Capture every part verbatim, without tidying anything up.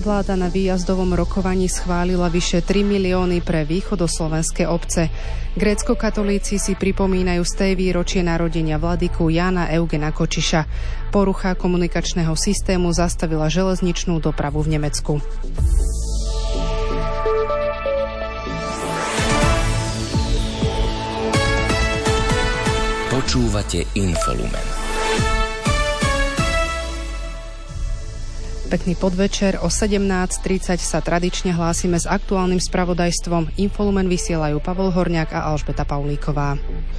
Vláda na výjazdovom rokovaní schválila vyše tri milióny pre východoslovenské obce. Gréckokatolíci si pripomínajú z tej výročie narodenia vladyku Jána Eugena Kočiša. Porucha komunikačného systému zastavila železničnú dopravu v Nemecku. Počúvate Infolumen. Pekný podvečer. O sedemnásť tridsať sa tradične hlásime s aktuálnym spravodajstvom. Infolumen vysielajú Pavol Horňák a Alžbeta Paulíková.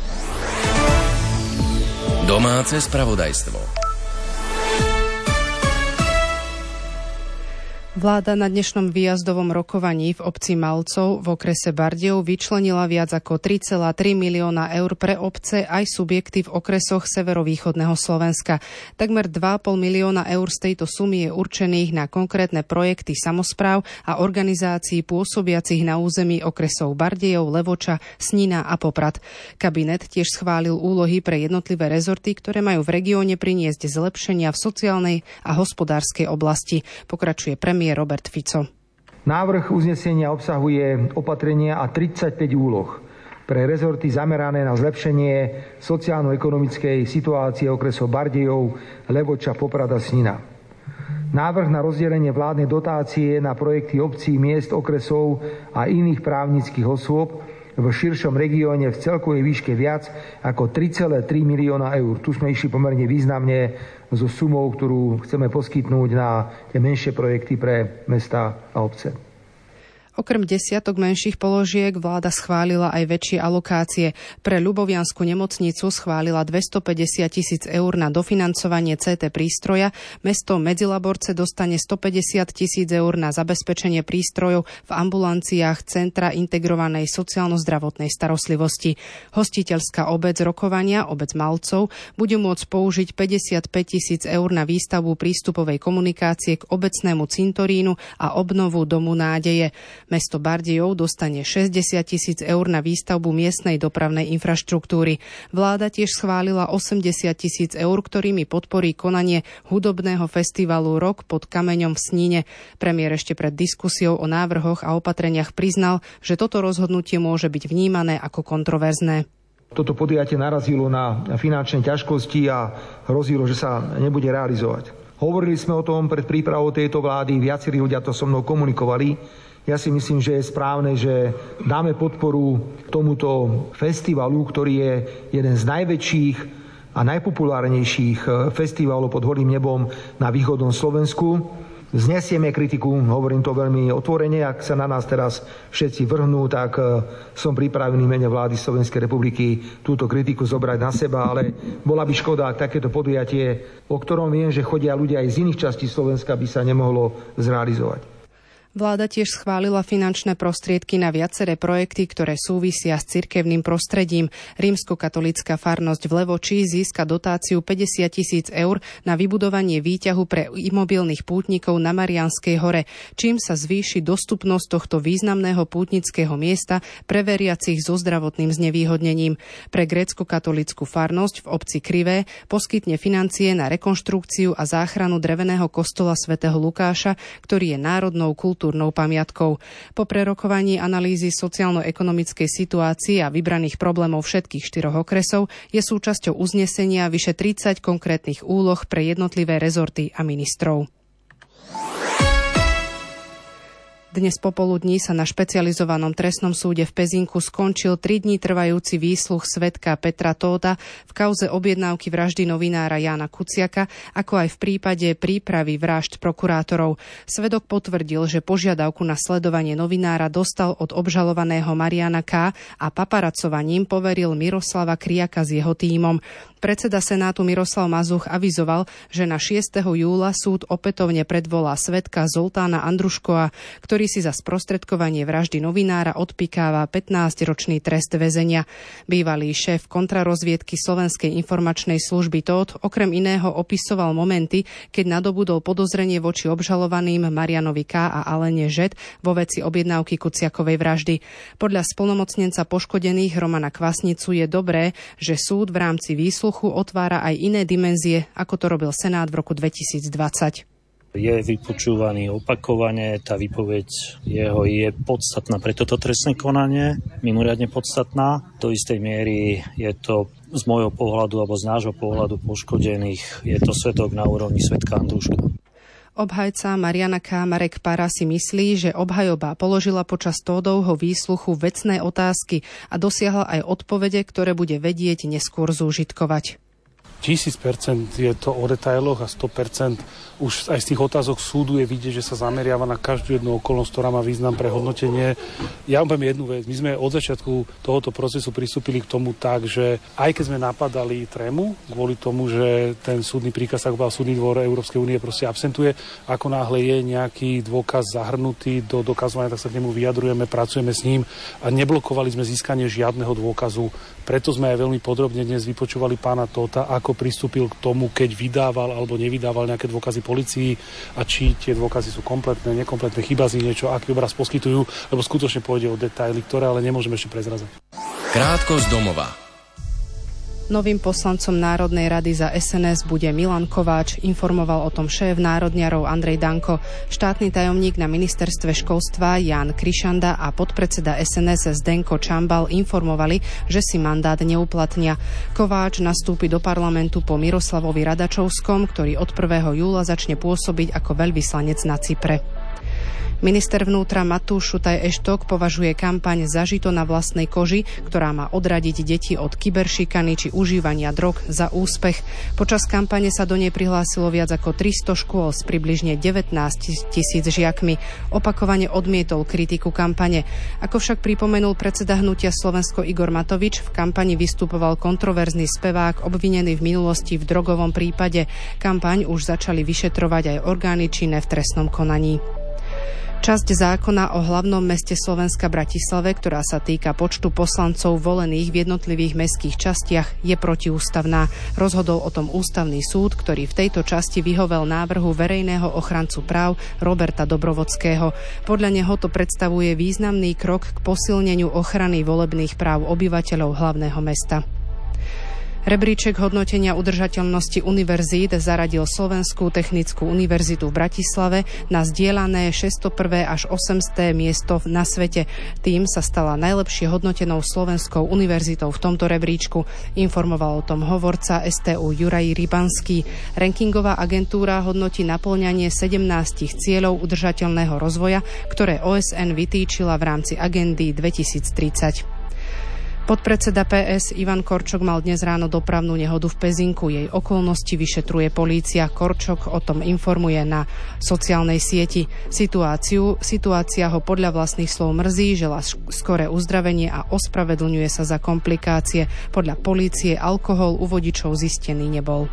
Domáce spravodajstvo. Vláda na dnešnom výjazdovom rokovaní v obci Malcov v okrese Bardejov vyčlenila viac ako tri celé tri milióna eur pre obce aj subjekty v okresoch severovýchodného Slovenska. Takmer dva celé päť milióna eur z tejto sumy je určených na konkrétne projekty samospráv a organizácií pôsobiacich na území okresov Bardejov, Levoča, Snina a Poprad. Kabinet tiež schválil úlohy pre jednotlivé rezorty, ktoré majú v regióne priniesť zlepšenia v sociálnej a hospodárskej oblasti. Pokračuje premiér Robert Fico. Návrh uznesenia obsahuje opatrenia a tridsaťpäť úloh pre rezorty zamerané na zlepšenie sociálno-ekonomickej situácie okresov Bardejov, Levoča, Poprad a Snina. Návrh na rozdelenie vládnej dotácie na projekty obcí, miest, okresov a iných právnických osôb v širšom regióne v celkovej výške viac ako tri celé tri milióna eur. Tu sme išli pomerne významne so sumou, ktorú chceme poskytnúť na tie menšie projekty pre mestá a obce. Okrem desiatok menších položiek vláda schválila aj väčšie alokácie. Pre Ľuboviansku nemocnicu schválila dvestopäťdesiat tisíc eur na dofinancovanie cé té prístroja. Mesto Medzilaborce dostane stopäťdesiat tisíc eur na zabezpečenie prístrojov v ambulanciách Centra integrovanej sociálno-zdravotnej starostlivosti. Hostiteľská obec rokovania, obec Malcov, bude môcť použiť päťdesiatpäť tisíc eur na výstavbu prístupovej komunikácie k obecnému cintorínu a obnovu Domu nádeje. Mesto Bardejov dostane šesťdesiat tisíc eur na výstavbu miestnej dopravnej infraštruktúry. Vláda tiež schválila osemdesiat tisíc eur, ktorými podporí konanie hudobného festivalu Rok pod kameňom v Snine. Premiér ešte pred diskusiou o návrhoch a opatreniach priznal, že toto rozhodnutie môže byť vnímané ako kontroverzné. Toto podujatie narazilo na finančné ťažkosti a hrozilo, že sa nebude realizovať. Hovorili sme o tom pred prípravou tejto vlády, viacerí ľudia to so mnou komunikovali. Ja si myslím, že je správne, že dáme podporu tomuto festivalu, ktorý je jeden z najväčších a najpopulárnejších festivalov pod holým nebom na východnom Slovensku. Znesieme kritiku, hovorím to veľmi otvorene, ak sa na nás teraz všetci vrhnú, tak som pripravený v mene vlády Slovenskej republiky túto kritiku zobrať na seba, ale bola by škoda, ak takéto podujatie, o ktorom viem, že chodia ľudia aj z iných častí Slovenska, by sa nemohlo zrealizovať. Vláda tiež schválila finančné prostriedky na viaceré projekty, ktoré súvisia s cirkevným prostredím. Rímskokatolícka farnosť v Levoči získa dotáciu päťdesiat tisíc eur na vybudovanie výťahu pre imobilných pútnikov na Mariánskej hore, čím sa zvýši dostupnosť tohto významného pútnického miesta pre veriacich so zdravotným znevýhodnením. Pre gréckokatolícku farnosť v obci Krivé poskytne financie na rekonštrukciu a záchranu dreveného kostola svätého Lukáša, ktorý je národnou kultúrnou pamiatkou. Po prerokovaní analýzy sociálno-ekonomickej situácie a vybraných problémov všetkých štyroch okresov je súčasťou uznesenia vyše tridsať konkrétnych úloh pre jednotlivé rezorty a ministrov. Dnes popoludní sa na špecializovanom trestnom súde v Pezinku skončil tri dní trvajúci výsluch svedka Petra Tóta v kauze objednávky vraždy novinára Jána Kuciaka, ako aj v prípade prípravy vražd prokurátorov. Svedok potvrdil, že požiadavku na sledovanie novinára dostal od obžalovaného Mariana K. a paparacovaním poveril Miroslava Kriaka s jeho tímom. Predseda Senátu Miroslav Mazuch avizoval, že na šiesteho júla súd opätovne predvolá svedka Zoltána Andruškova, ktorý si za sprostredkovanie vraždy novinára odpikáva pätnásťročný trest väzenia. Bývalý šéf kontrarozviedky Slovenskej informačnej služby Tóth okrem iného opisoval momenty, keď nadobudol podozrenie voči obžalovaným Marianovi K. a Alene Žet vo veci objednávky Kuciakovej vraždy. Podľa splnomocnenca poškodených Romana Kvasnicu je dobré, že súd v rámci výsluchu otvára aj iné dimenzie, ako to robil Senát v roku dvetisícdvadsať. Je vypočúvaný opakovane, tá výpoveď jeho je podstatná pre toto trestné konanie, mimoriadne podstatná. Do istej miery je to z môjho pohľadu alebo z nášho pohľadu poškodených, je to svedok na úrovni svedka Andruška. Obhajca Mariana K. Marek Para si myslí, že obhajoba položila počas Tódovho výsluchu vecné otázky a dosiahla aj odpovede, ktoré bude vedieť neskôr zúžitkovať. Tisíc percent je to o detailoch a sto percent už aj z tých otázok súdu je vidieť, že sa zameriava na každú jednu okolnosť, ktorá má význam pre hodnotenie. Ja vám poviem jednu vec. My sme od začiatku tohoto procesu pristúpili k tomu tak, že aj keď sme napadali trému, kvôli tomu, že ten súdny príkaz, ako bol súdny dvor Európskej únie, proste absentuje, ako náhle je nejaký dôkaz zahrnutý do dokazovania, tak sa k nemu vyjadrujeme, pracujeme s ním a neblokovali sme získanie žiadneho dôkazu. Preto sme aj veľmi podrobne dnes vypočúvali pána Tóta, ako pristúpil k tomu, keď vydával alebo nevydával nejaké dôkazy polícii a či tie dôkazy sú kompletné, nekompletné, chýba z nich niečo, aký obraz poskytujú, lebo skutočne pôjde o detaily, ktoré ale nemôžeme ešte prezrazať. Krátko z domova. Novým poslancom Národnej rady za es en es bude Milan Kováč, informoval o tom šéf národniarov Andrej Danko. Štátny tajomník na ministerstve školstva Ján Krišanda a podpredseda es en es Zdenko Čambal informovali, že si mandát neuplatnia. Kováč nastúpi do parlamentu po Miroslavovi Radačovskom, ktorý od prvého júla začne pôsobiť ako veľvyslanec na Cypre. Minister vnútra Matúš Šutaj Eštok považuje kampaň Zažito na vlastnej koži, ktorá má odradiť deti od kyberšikany či užívania drog, za úspech. Počas kampane sa do nej prihlásilo viac ako tristo škôl s približne devätnásť tisíc žiakmi. Opakovane odmietol kritiku kampane. Ako však pripomenul predseda hnutia Slovensko Igor Matovič, v kampani vystupoval kontroverzný spevák obvinený v minulosti v drogovom prípade. Kampaň už začali vyšetrovať aj orgány činné v trestnom konaní. Časť zákona o hlavnom meste Slovenska Bratislave, ktorá sa týka počtu poslancov volených v jednotlivých mestských častiach, je protiústavná. Rozhodol o tom ústavný súd, ktorý v tejto časti vyhovel návrhu verejného ochrancu práv Roberta Dobrovodského. Podľa neho to predstavuje významný krok k posilneniu ochrany volebných práv obyvateľov hlavného mesta. Rebríček hodnotenia udržateľnosti univerzít zaradil Slovenskú technickú univerzitu v Bratislave na zdieľané šesťsto prvé až osemsté miesto na svete. Tým sa stala najlepšie hodnotenou slovenskou univerzitou v tomto rebríčku, informoval o tom hovorca es té ú Juraj Rybanský. Rankingová agentúra hodnotí naplňanie sedemnástich cieľov udržateľného rozvoja, ktoré ó es en vytýčila v rámci agendy dvetisíctridsať. Podpredseda pé es Ivan Korčok mal dnes ráno dopravnú nehodu v Pezinku. Jej okolnosti vyšetruje polícia. Korčok o tom informuje na sociálnej sieti. Situáciu, situácia ho podľa vlastných slov mrzí, želá skoré uzdravenie a ospravedlňuje sa za komplikácie. Podľa polície alkohol u vodičov zistený nebol.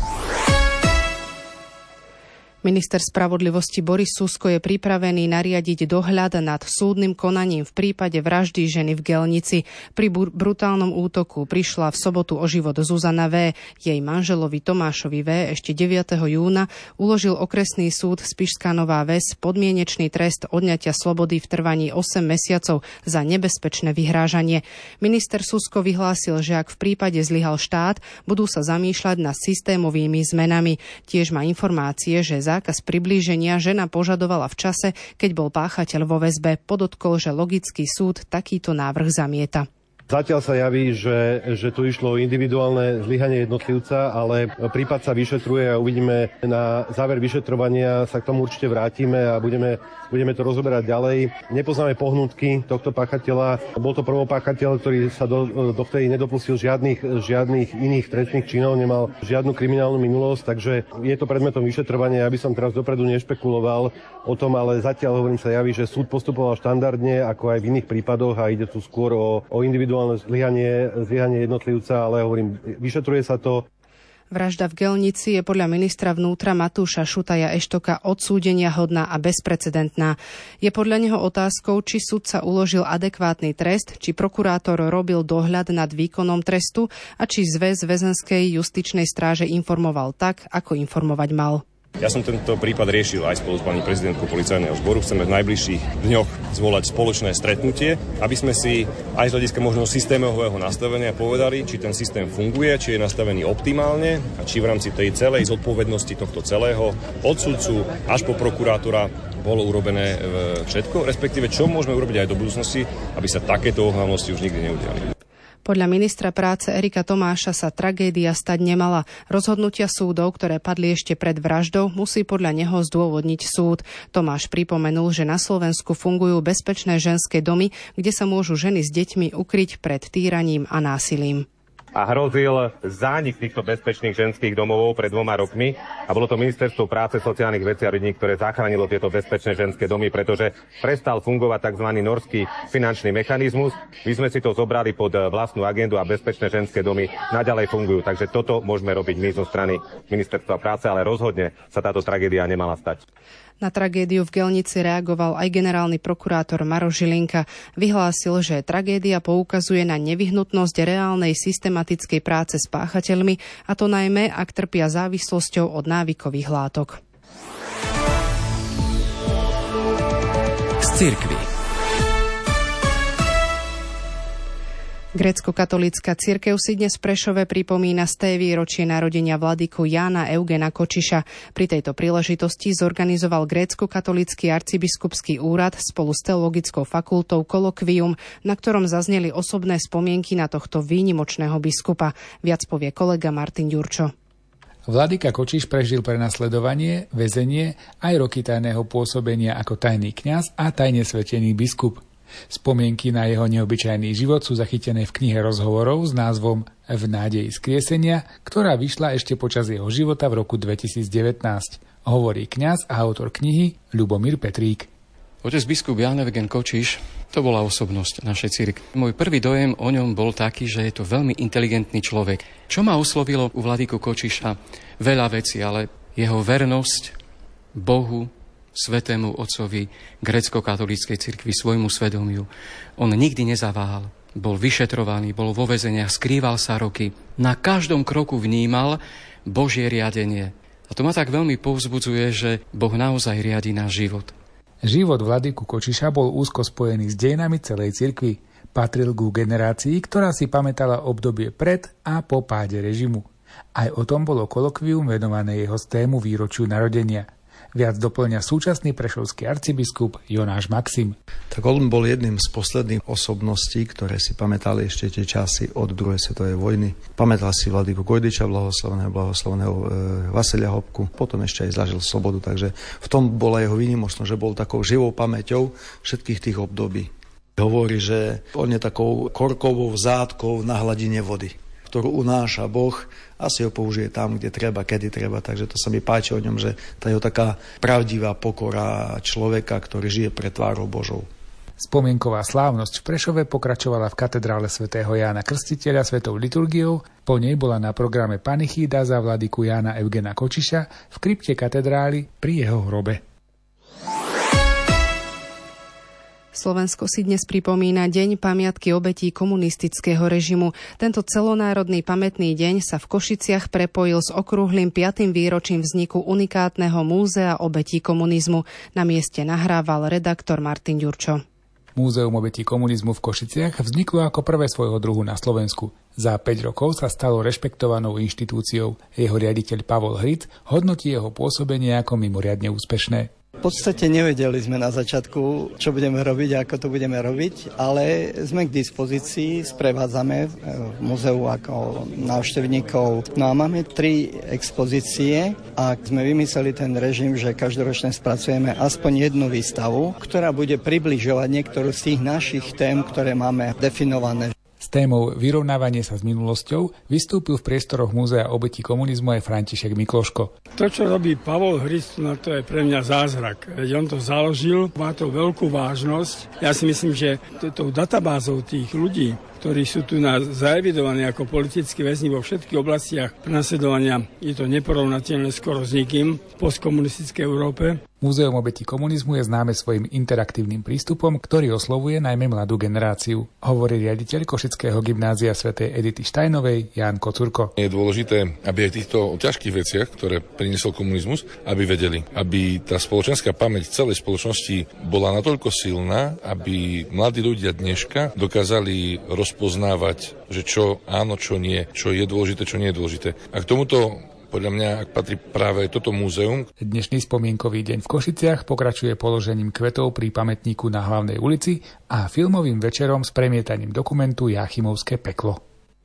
Minister spravodlivosti Boris Susko je pripravený nariadiť dohľad nad súdnym konaním v prípade vraždy ženy v Gelnici. Pri brutálnom útoku prišla v sobotu o život Zuzana V. Jej manželovi Tomášovi V. ešte deviateho júna uložil okresný súd Spišská Nová Ves podmienečný trest odňatia slobody v trvaní osem mesiacov za nebezpečné vyhrážanie. Minister Susko vyhlásil, že ak v prípade zlyhal štát, budú sa zamýšľať nad systémovými zmenami. Tiež má informácie, že zákaz priblíženia žena požadovala v čase, keď bol páchateľ vo väzbe. Podotkol, že logický súd takýto návrh zamieta. Zatiaľ sa javí, že, že tu išlo o individuálne zlyhanie jednotlivca, ale prípad sa vyšetruje a uvidíme na záver vyšetrovania, sa k tomu určite vrátime a budeme, budeme to rozoberať ďalej. Nepoznáme pohnutky tohto páchateľa. Bol to prvopáchateľ, ktorý sa do, do vtedy nedopustil žiadnych, žiadnych iných trestných činov, nemal žiadnu kriminálnu minulosť, takže je to predmetom vyšetrovania. Ja by som teraz dopredu nešpekuloval o tom, ale zatiaľ hovorím sa javí, že súd postupoval štandardne, ako aj v iných prípadoch a ide tu skôr o, o individuálne Zlyhanie, zlyhanie jednotlivca, ale hovorím, vyšetruje sa to. Vražda v Gelnici je podľa ministra vnútra Matúša Šutaja Eštoka odsúdenia hodná a bezprecedentná. Je podľa neho otázkou, či sudca uložil adekvátny trest, či prokurátor robil dohľad nad výkonom trestu a či zväz väzenskej justičnej stráže informoval tak, ako informovať mal. Ja som tento prípad riešil aj spolu s pani prezidentkou policajného zboru. Chceme v najbližších dňoch zvolať spoločné stretnutie, aby sme si aj z hľadiska možno systémového nastavenia povedali, či ten systém funguje, či je nastavený optimálne a či v rámci tej celej zodpovednosti tohto celého od sudcu až po prokurátora bolo urobené všetko, respektíve čo môžeme urobiť aj do budúcnosti, aby sa takéto ohavnosti už nikdy neudiali. Podľa ministra práce Erika Tomáša sa tragédia stať nemala. Rozhodnutia súdov, ktoré padli ešte pred vraždou, musí podľa neho zdôvodniť súd. Tomáš pripomenul, že na Slovensku fungujú bezpečné ženské domy, kde sa môžu ženy s deťmi ukryť pred týraním a násilím. A hrozil zánik týchto bezpečných ženských domov pred dvoma rokmi. A bolo to Ministerstvo práce, sociálnych vecí a rodín, ktoré zachránilo tieto bezpečné ženské domy, pretože prestal fungovať tzv. Norský finančný mechanizmus. My sme si to zobrali pod vlastnú agendu a bezpečné ženské domy naďalej fungujú. Takže toto môžeme robiť my zo strany Ministerstva práce, ale rozhodne sa táto tragédia nemala stať. Na tragédiu v Gelnici reagoval aj generálny prokurátor Maroš Žilinka. Vyhlásil, že tragédia poukazuje na nevyhnutnosť reálnej systematickej práce s páchateľmi, a to najmä, ak trpia závislosťou od návykových látok. Z cirkvi. Grécko-katolícka cirkev si dnes v Prešove pripomína sté výročie narodenia vladyku Jána Eugena Kočiša. Pri tejto príležitosti zorganizoval grécko-katolícky arcibiskupský úrad spolu s teologickou fakultou kolokvium, na ktorom zazneli osobné spomienky na tohto výnimočného biskupa. Viac povie kolega Martin Ďurčo. Vladyka Kočiš prežil prenasledovanie, väzenie aj roky tajného pôsobenia ako tajný kňaz a tajne svetený biskup. Spomienky na jeho neobyčajný život sú zachytené v knihe rozhovorov s názvom V nádeji skriesenia, ktorá vyšla ešte počas jeho života v roku dvetisícdevätnásť. Hovorí kňaz a autor knihy Ľubomír Petrík. Otec biskup Ján Eugen Kočiš, to bola osobnosť našej cirkvi. Môj prvý dojem o ňom bol taký, že je to veľmi inteligentný človek. Čo ma oslovilo u vladyku Kočiša? Veľa vecí, ale jeho vernosť Bohu, Svätému Otcovi, grécko-katolíckej cirkvi, svojmu svedomiu. On nikdy nezaváhal. Bol vyšetrovaný, bol vo väzeniach, skrýval sa roky. Na každom kroku vnímal Božie riadenie. A to ma tak veľmi povzbudzuje, že Boh naozaj riadi náš život. Život vladyku Kočiša bol úzko spojený s dejinami celej cirkvi. Patril ku generácii, ktorá si pamätala obdobie pred a po páde režimu. Aj o tom bolo kolokvium venované jeho stému výročiu narodenia. Viac doplňa súčasný prešovský arcibiskup Jonáš Maxim. Tak on bol jedným z posledných osobností, ktoré si pamätali ešte tie časy od druhej svetovej vojny. Pamätal si vladyku Gojdiča, blahoslaveného, blahoslaveného e, Vaselia Hopku, potom ešte aj zažil slobodu, takže v tom bola jeho výnimočnosť, že bol takou živou pamäťou všetkých tých období. Hovorí, že on je takou korkovou zátkou na hladine vody, ktorú unáša Boh, asi ho použije tam, kde treba, kedy treba. Takže to sa mi páči o ňom, že tá je taká pravdivá pokora človeka, ktorý žije pred tvárou Božou. Spomienková slávnosť v Prešove pokračovala v katedrále svätého Jána Krstiteľa svetou liturgiou. Po nej bola na programe panichída za vladyku Jána Eugena Kočiša v krypte katedrály pri jeho hrobe. Slovensko si dnes pripomína Deň pamiatky obetí komunistického režimu. Tento celonárodný pamätný deň sa v Košiciach prepojil s okrúhlym piatym výročím vzniku unikátneho múzea obetí komunizmu. Na mieste nahrával redaktor Martin Ďurčo. Múzeum obetí komunizmu v Košiciach vzniklo ako prvé svojho druhu na Slovensku. Za päť rokov sa stalo rešpektovanou inštitúciou. Jeho riaditeľ Pavol Hric hodnotí jeho pôsobenie ako mimoriadne úspešné. V podstate nevedeli sme na začiatku, čo budeme robiť a ako to budeme robiť, ale sme k dispozícii, sprevádzame v múzeu ako návštevníkov. No a máme tri expozície a sme vymysleli ten režim, že každoročne spracujeme aspoň jednu výstavu, ktorá bude približovať niektorú z tých našich tém, ktoré máme definované. S témou vyrovnávanie sa s minulosťou vystúpil v priestoroch Múzea obetí komunizmu aj František Mikloško. To, čo robí Pavol Hric, no to je pre mňa zázrak. Veď on to založil, má to veľkú vážnosť. Ja si myslím, že tou databázou tých ľudí, ktorí sú tu na zaevidovaní ako politickí väzni vo všetkých oblastiach prenasledovania, je to neporovnateľné skoro s nikým v postkomunistickej Európe. Múzeum obetí komunizmu je známe svojim interaktívnym prístupom, ktorý oslovuje najmä mladú generáciu, hovorí riaditeľ Košického gymnázia svätej Edity Štajnovej Ján Kocurko. Je dôležité, aby aj v týchto ťažkých veciach, ktoré priniesol komunizmus, aby vedeli, aby tá spoločenská pamäť celej spoločnosti bola natoľko silná, aby mladí ľudia dneška dokázali rozpoznávať, že čo áno, čo nie, čo je dôležité, čo nie je dôležité. A k tomuto podľa mňa, ak patrí práve toto múzeum. Dnešný spomienkový deň v Košiciach pokračuje položením kvetov pri pamätníku na Hlavnej ulici a filmovým večerom s premietaním dokumentu Jáchymovské peklo.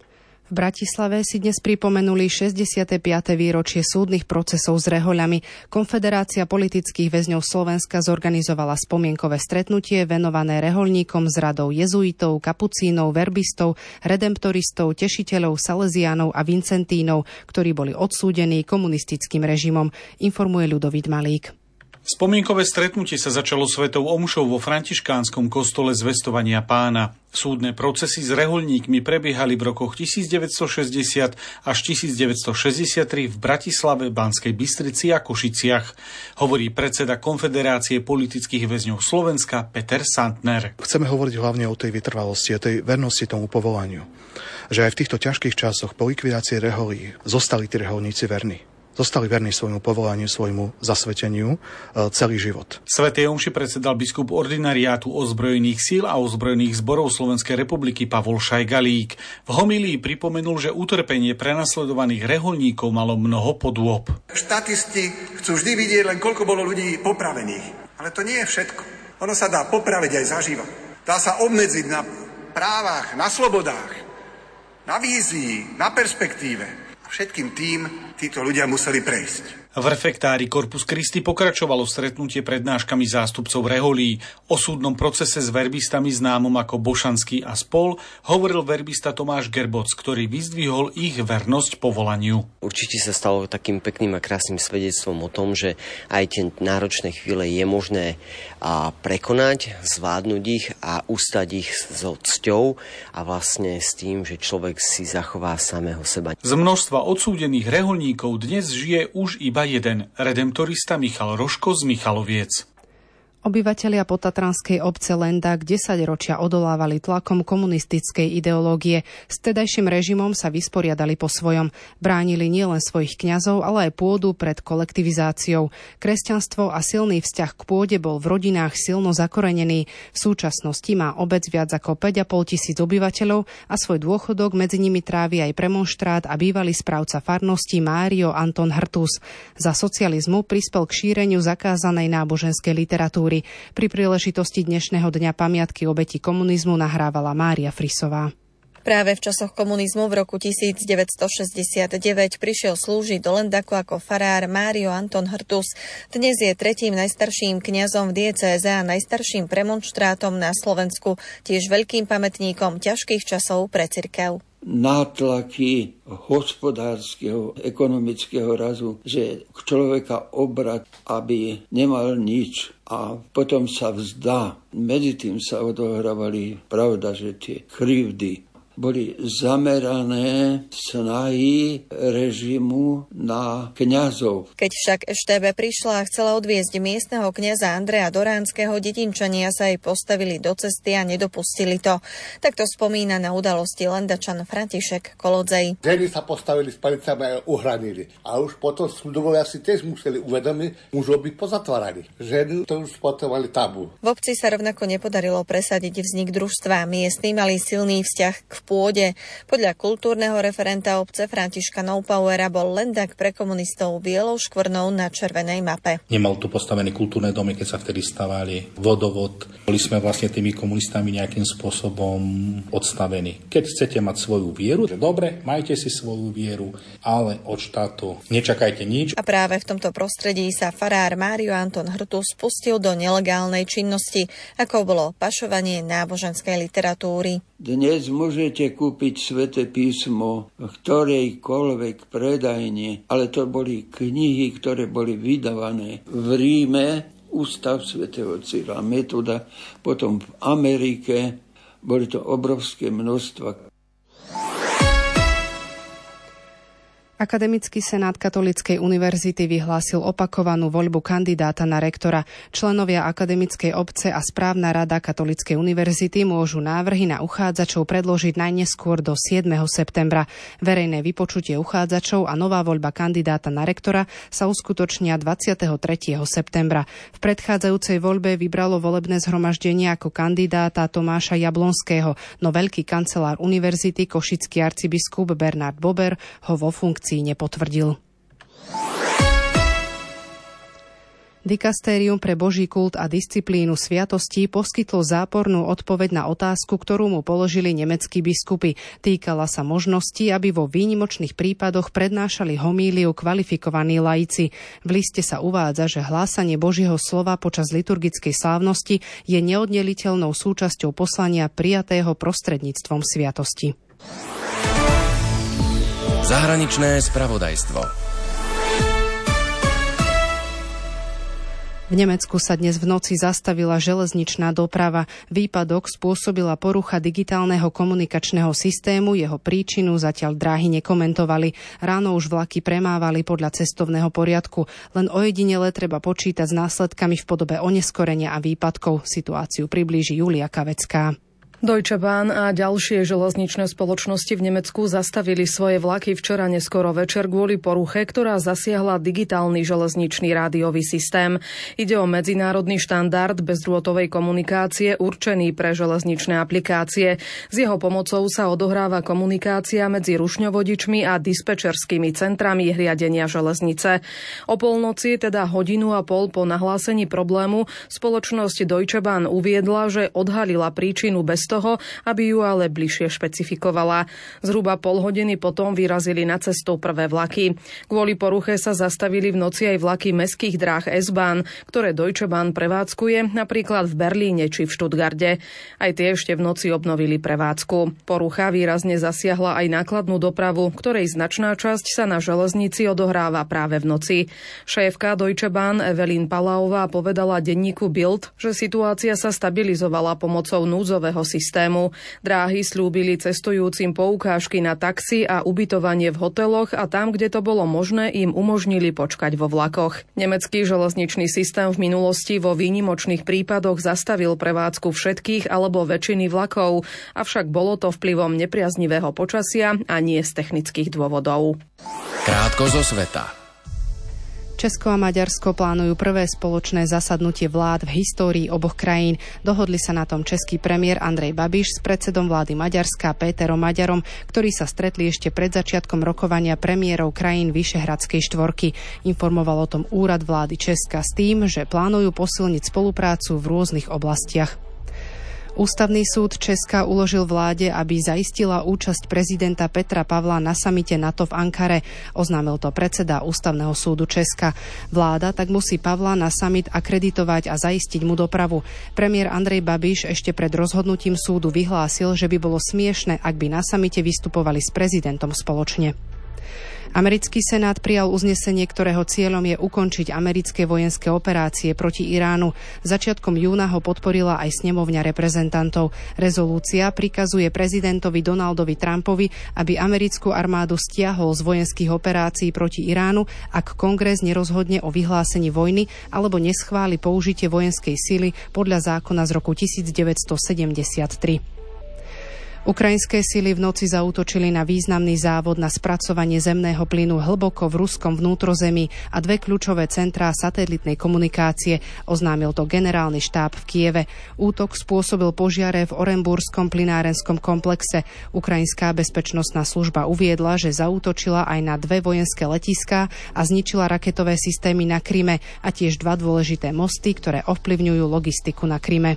V Bratislave si dnes pripomenuli šesťdesiate piate výročie súdnych procesov s rehoľami. Konfederácia politických väzňov Slovenska zorganizovala spomienkové stretnutie venované rehoľníkom z radov jezuitov, kapucínov, verbistov, redemptoristov, tešiteľov, saleziánov a vincentínov, ktorí boli odsúdení komunistickým režimom, informuje Ľudovít Malík. Spomienkové stretnutie sa začalo svetou omšou vo františkánskom kostole Zvestovania Pána. Súdne procesy s rehoľníkmi prebiehali v rokoch devätnásťstošesťdesiat až devätnásťstošesťdesiattri v Bratislave, Banskej Bystrici a Košiciach, hovorí predseda Konfederácie politických väzňov Slovenska Peter Santner. Chceme hovoriť hlavne o tej vytrvalosti, o tej vernosti tomu povolaniu. Že aj v týchto ťažkých časoch po likvidácii reholí zostali tí reholníci verní. Zostali verní svojmu povolaniu, svojmu zasveteniu celý život. Svätej omši predsedal biskup ordinariátu ozbrojených síl a ozbrojených zborov Slovenskej republiky Pavol Šajgalík. V homílii pripomenul, že utrpenie prenasledovaných rehoľníkov malo mnoho podôb. Štatisti chcú vždy vidieť len, koľko bolo ľudí popravených. Ale to nie je všetko. Ono sa dá popraviť aj zaživa. Dá sa obmedziť na právach, na slobodách, na vízii, na perspektíve. Všetkým tým títo ľudia museli prejsť. V refektári Corpus Christi pokračovalo stretnutie prednáškami zástupcov reholí. O súdnom procese s verbistami známom ako Bošanský a spol hovoril verbista Tomáš Gerboc, ktorý vyzdvihol ich vernosť povolaniu. Určite sa stalo takým pekným a krásnym svedectvom o tom, že aj tie náročné chvíle je možné prekonať, zvládnuť ich a ustať ich so cťou a vlastne s tým, že človek si zachová samého seba. Z množstva odsúdených reholníkov dnes žije už iba jeden, redemptorista Michal Roško z Michaloviec. Obyvatelia potatranskej obce Lendák desaťročia odolávali tlakom komunistickej ideológie. S tedajším režimom sa vysporiadali po svojom. Bránili nielen svojich kňazov, ale aj pôdu pred kolektivizáciou. Kresťanstvo a silný vzťah k pôde bol v rodinách silno zakorenený. V súčasnosti má obec viac ako päť a pol tisíc obyvateľov a svoj dôchodok medzi nimi trávi aj premonštrát a bývalý správca farnosti Mário Anton Hrtus. Za socializmu prispel k šíreniu zakázanej náboženskej literatúry. Pri príležitosti dnešného dňa pamiatky obetí komunizmu nahrávala Mária Frisová. Práve v časoch komunizmu v roku devätnásťstošesťdesiatdeväť prišiel slúžiť do Lendaku ako farár Mário Anton Hrtus. Dnes je tretím najstarším kňazom v diecéze a najstarším premonštrátom na Slovensku, tiež veľkým pamätníkom ťažkých časov pre cirkev. Nátlaky hospodárskeho, ekonomického razu, že človeka obrat, aby nemal nič a potom sa vzdá. Medzi tým sa odohrávali, pravda, že tie krivdy boli zamerané snahy režimu na kňazov. Keď však eš té bé prišla a chcela odviesť miestneho kňaza Andreja Doránskeho, dedinčania sa jej postavili do cesty a nedopustili to. Takto spomína na udalosti Lendačan František Kolodzej. Ženy sa postavili s palicami a uhranili. A už potom súdovia si tiež museli uvedomiť, mužov by pozatváraní. Ženy to už potom mali tabu. V obci sa rovnako nepodarilo presadiť vznik družstva. Miestni mali silný vzťah k pôde. Podľa kultúrneho referenta obce Františka Noupauera bol Lendak pre komunistov bielou škvrnou na červenej mape. Nemal tu postavené kultúrne domy, keď sa vtedy stavali, vodovod. Boli sme vlastne tými komunistami nejakým spôsobom odstavení. Keď chcete mať svoju vieru, že dobre, majte si svoju vieru, ale od štátu nečakajte nič. A práve v tomto prostredí sa farár Mário Anton Hrtus spustil do nelegálnej činnosti, ako bolo pašovanie náboženskej literatúry. Dnes môžete kúpiť Sväté písmo v ktorejkoľvek predajne, ale to boli knihy, ktoré boli vydávané v Ríme, Ústav svätého Cyrila Metoda, potom v Amerike, boli to obrovské množstva. Akademický senát Katolíckej univerzity vyhlásil opakovanú voľbu kandidáta na rektora. Členovia akademickej obce a správna rada Katolíckej univerzity môžu návrhy na uchádzačov predložiť najneskôr do siedmeho septembra. Verejné vypočutie uchádzačov a nová voľba kandidáta na rektora sa uskutočnia dvadsiateho tretieho septembra. V predchádzajúcej voľbe vybralo volebné zhromaždenie ako kandidáta Tomáša Jablonského, no veľký kancelár univerzity košický arcibiskup Bernard Bober ho vo funkcii nepotvrdil. Dikastérium pre Boží kult a disciplínu sviatostí poskytlo zápornú odpoveď na otázku, ktorú mu položili nemeckí biskupy. Týkala sa možnosti, aby vo výnimočných prípadoch prednášali homíliu kvalifikovaní laici. V liste sa uvádza, že hlásanie Božieho slova počas liturgickej slávnosti je neoddeliteľnou súčasťou poslania prijatého prostredníctvom sviatosti. Zahraničné spravodajstvo. V Nemecku sa dnes v noci zastavila železničná doprava. Výpadok spôsobila porucha digitálneho komunikačného systému, jeho príčinu zatiaľ dráhy nekomentovali. Ráno už vlaky premávali podľa cestovného poriadku. Len ojedinele treba počítať s následkami v podobe oneskorenia a výpadkov. Situáciu priblíži Julia Kavecká. Deutsche Bahn a ďalšie železničné spoločnosti v Nemecku zastavili svoje vlaky včera neskoro večer kvôli poruche, ktorá zasiahla digitálny železničný rádiový systém. Ide o medzinárodný štandard bezdrôtovej komunikácie určený pre železničné aplikácie. S jeho pomocou sa odohráva komunikácia medzi rušňovodičmi a dispečerskými centrami riadenia železnice. O polnoci, teda hodinu a pol po nahlásení problému, spoločnosť Deutsche Bahn uviedla, že odhalila príčinu bez toho, aby ju ale bližšie špecifikovala. Zhruba pol hodiny potom vyrazili na cestu prvé vlaky. Kvôli poruche sa zastavili v noci aj vlaky mestských dráh S-Bahn, ktoré Deutsche Bahn prevádzkuje napríklad v Berlíne či v Stuttgarte. Aj tie ešte v noci obnovili prevádzku. Porucha výrazne zasiahla aj nákladnú dopravu, ktorej značná časť sa na železnici odohráva práve v noci. Šéfka Deutsche Bahn Evelyn Palaová povedala denníku Bild, že situácia sa stabilizovala pomocou núdzového systému. systému. Dráhy slúbili cestujúcim poukážky na taxi a ubytovanie v hoteloch a tam, kde to bolo možné, im umožnili počkať vo vlakoch. Nemecký železničný systém v minulosti vo výnimočných prípadoch zastavil prevádzku všetkých alebo väčšiny vlakov, avšak bolo to vplyvom nepriaznivého počasia a nie z technických dôvodov. Krátko zo sveta. Česko a Maďarsko plánujú prvé spoločné zasadnutie vlád v histórii oboch krajín. Dohodli sa na tom český premiér Andrej Babiš s predsedom vlády Maďarska Péterom Maďarom, ktorí sa stretli ešte pred začiatkom rokovania premiérov krajín Vyšehradskej štvorky. Informoval o tom úrad vlády Česka s tým, že plánujú posilniť spoluprácu v rôznych oblastiach. Ústavný súd Česka uložil vláde, aby zaistila účasť prezidenta Petra Pavla na samite NATO v Ankare. Oznámil to predseda Ústavného súdu Česka. Vláda tak musí Pavla na samit akreditovať a zaistiť mu dopravu. Premiér Andrej Babiš ešte pred rozhodnutím súdu vyhlásil, že by bolo smiešne, ak by na samite vystupovali s prezidentom spoločne. Americký senát prijal uznesenie, ktorého cieľom je ukončiť americké vojenské operácie proti Iránu. Začiatkom júna ho podporila aj snemovňa reprezentantov. Rezolúcia prikazuje prezidentovi Donaldovi Trumpovi, aby americkú armádu stiahol z vojenských operácií proti Iránu, ak kongres nerozhodne o vyhlásení vojny alebo neschváli použitie vojenskej sily podľa zákona z roku devätnásťsedemdesiattri. Ukrajinské sily v noci zaútočili na významný závod na spracovanie zemného plynu hlboko v ruskom vnútrozemí a dve kľúčové centrá satelitnej komunikácie, oznámil to generálny štáb v Kieve. Útok spôsobil požiare v Orenburskom plynárenskom komplexe. Ukrajinská bezpečnostná služba uviedla, že zaútočila aj na dve vojenské letiská a zničila raketové systémy na Kryme a tiež dva dôležité mosty, ktoré ovplyvňujú logistiku na Kryme.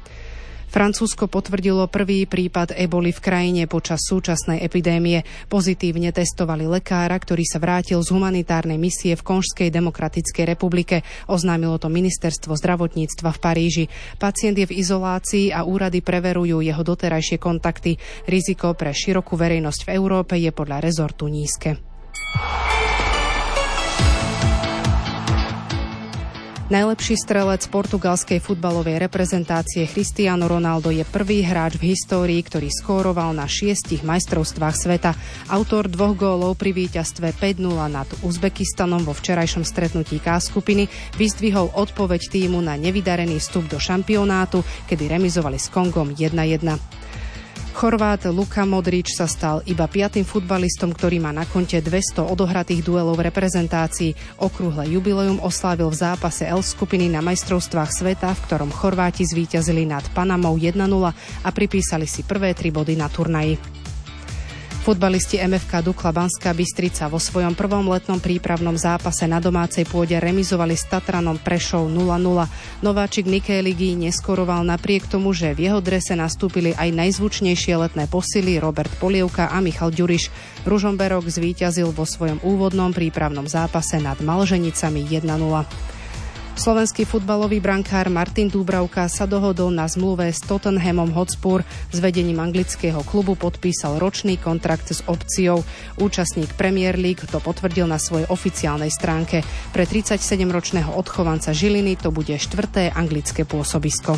Francúzsko potvrdilo prvý prípad eboli v krajine počas súčasnej epidémie. Pozitívne testovali lekára, ktorý sa vrátil z humanitárnej misie v Konžskej demokratickej republike. Oznámilo to ministerstvo zdravotníctva v Paríži. Pacient je v izolácii a úrady preverujú jeho doterajšie kontakty. Riziko pre širokú verejnosť v Európe je podľa rezortu nízke. Najlepší strelec portugalskej futbalovej reprezentácie Cristiano Ronaldo je prvý hráč v histórii, ktorý skóroval na šiestich majstrovstvách sveta. Autor dvoch gólov pri víťazstve päť nula nad Uzbekistanom vo včerajšom stretnutí K skupiny vyzdvihol odpoveď tímu na nevydarený vstup do šampionátu, kedy remizovali s Kongom jedna jedna. Chorvát Luka Modrič sa stal iba piatym futbalistom, ktorý má na konte dvesto odohratých duelov v reprezentácii. Okrúhle jubileum oslávil v zápase L skupiny na majstrovstvách sveta, v ktorom Chorváti zvíťazili nad Panamou jedna nula a pripísali si prvé tri body na turnaji. Futbalisti em ef ká Dukla Banská Bystrica vo svojom prvom letnom prípravnom zápase na domácej pôde remizovali s Tatranom Prešov nula nula. Nováčik Niké ligy neskoroval napriek tomu, že v jeho drese nastúpili aj najzvučnejšie letné posily Robert Polievka a Michal Ďuriš. Ružomberok zvíťazil vo svojom úvodnom prípravnom zápase nad Malženicami jedna nula. Slovenský futbalový brankár Martin Dúbravka sa dohodol na zmluve s Tottenhamom Hotspur. S vedením anglického klubu podpísal ročný kontrakt s opciou. Účastník Premier League to potvrdil na svojej oficiálnej stránke. Pre tridsaťsedemročného odchovanca Žiliny to bude štvrté anglické pôsobisko.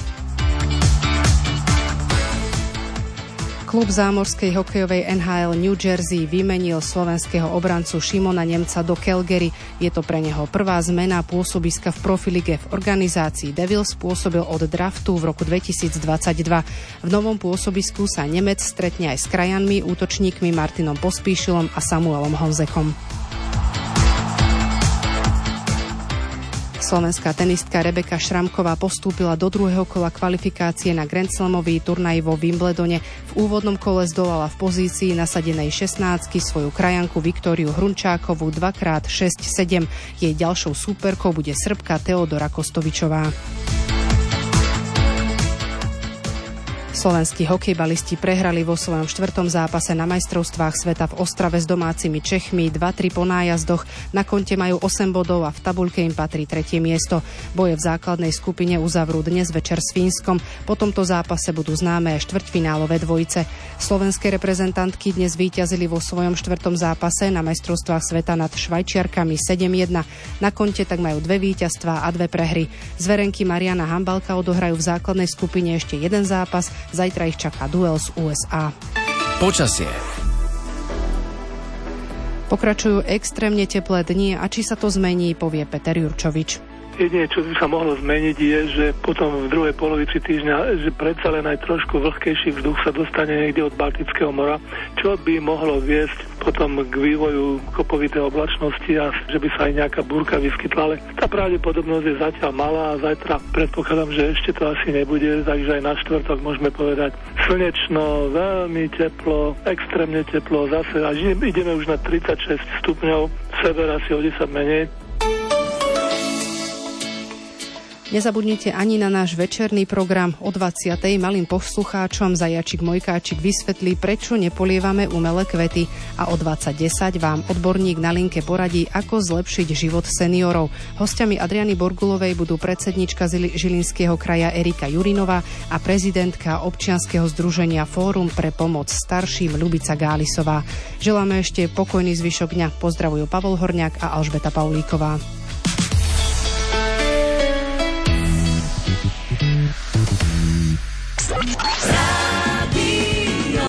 Klub zámorskej hokejovej en há el New Jersey vymenil slovenského obrancu Šimona Nemca do Calgary. Je to pre neho prvá zmena pôsobiska v profilige. V organizácii Devils pôsobil od draftu v roku dvetisícdvadsaťdva. V novom pôsobisku sa Nemec stretne aj s krajanmi, útočníkmi Martinom Pospíšilom a Samuelom Honzekom. Slovenská tenistka Rebeka Šramková postúpila do druhého kola kvalifikácie na Grand Slamový turnaj vo Wimbledone. V úvodnom kole zdolala v pozícii nasadenej šestnáctky svoju krajanku Viktóriu Hrunčákovú dva krát šesť sedem. Jej ďalšou súperkou bude Srbka Teodora Kostovičová. Slovenskí hokejbalisti prehrali vo svojom štvrtom zápase na majstrovstvách sveta v Ostrave s domácimi Čechmi dva tri po nájazdoch. Na konte majú osem bodov a v tabuľke im patrí tretie miesto. Boje v základnej skupine uzavrú dnes večer s Fínskom. Po tomto zápase budú známe aj štvrťfinálové dvojice. Slovenské reprezentantky dnes víťazili vo svojom štvrtom zápase na majstrovstvách sveta nad Švajčiarkami sedem jedna. Na konte tak majú dve víťazstvá a dve prehry. Zverenky Mariana Hambalka odohrajú v základnej skupine ešte jeden zápas. Zajtra ich čaká duel z ú es á. Počasie. Pokračujú extrémne teplé dni a či sa to zmení, povie Peter Jurčovič. Jedine, čo by sa mohlo zmeniť, je, že potom v druhej polovici týždňa, že predsa len aj trošku vlhkejší vzduch sa dostane niekde od Baltického mora, čo by mohlo viesť potom k vývoju kopovitej oblačnosti a že by sa aj nejaká búrka vyskytla, ale tá pravdepodobnosť je zatiaľ malá a zajtra predpokladám, že ešte to asi nebude, takže aj na štvrtok môžeme povedať slnečno, veľmi teplo, extrémne teplo, zase až ideme už na tridsaťšesť stupňov, sever asi o desať menej. Nezabudnite ani na náš večerný program o dvadsiatej. Malým poslucháčom Zajačik Mojkáčik vysvetlí, prečo nepolievame umelé kvety. A o dvadsať desať vám odborník na linke poradí, ako zlepšiť život seniorov. Hostiami Adriany Borgulovej budú predsednička Žilinského kraja Erika Jurinová a prezidentka občianskeho združenia Fórum pre pomoc starším Ľubica Gálisová. Želáme ešte pokojný zvyšok dňa. Pozdravujú Pavol Horňák a Alžbeta Paulíková. Rádio